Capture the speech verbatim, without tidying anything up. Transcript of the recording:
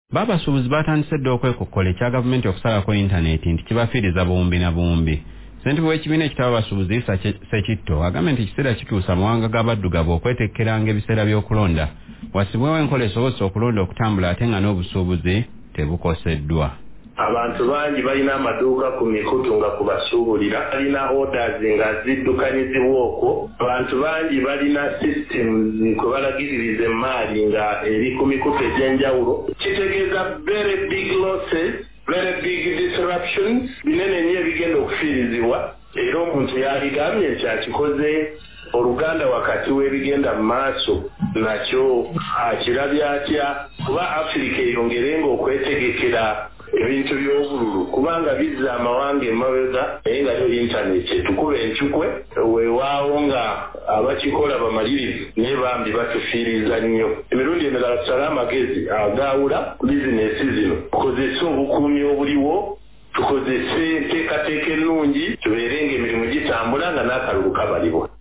Babasuubuzi batandise dda okwekokkola ekya gavumenti okusalako intaneti nti kibafiiriza buwumbi na buwumbi. Ssentebe w'ekibiina ekitaba abasuubuzi Issa Ssekitto agambye nti ekiseera kituusa amawanga g'abaddugavu okwetekkeranga ebiseera by'okulonda wasibwewo enkola esobozesa okulonda okutambula ate nga n'obusuubuzi tebukoseddwa. Abantu bangi balina amaduuka ku mikutu nga kubasuubulira, balina orders nga ziddukanyizibwa okwo. Abantu bangi balina systems kwe balagiririza emmaali nga eri ku mikutu egy'enjawulo. Kitegeeza very big losses, very big disruptions, binene nnyo ebigenda okufiirizibwa. Era omuntu yaligambye nti akikoze oluganda wakati w'ebigenda mu maaso nakyo akirabye atya kuba Afirika eyongerenga okwetegekera ebintu by'obululu kubanga bizza amawanga emabega naye nga yo intaneti etukuba enkyukwe weewaawo nga abakikola bamalirivu naye bambi batufiiriza nnyo. Emirundi emirala tusale amagezi agaawula bizinesi zino, tukozese obukuumi obuliwo, tukozese enteekateeka ennungi tubeere ng'emirimu gitambula nga n'akalulu kabalibwa.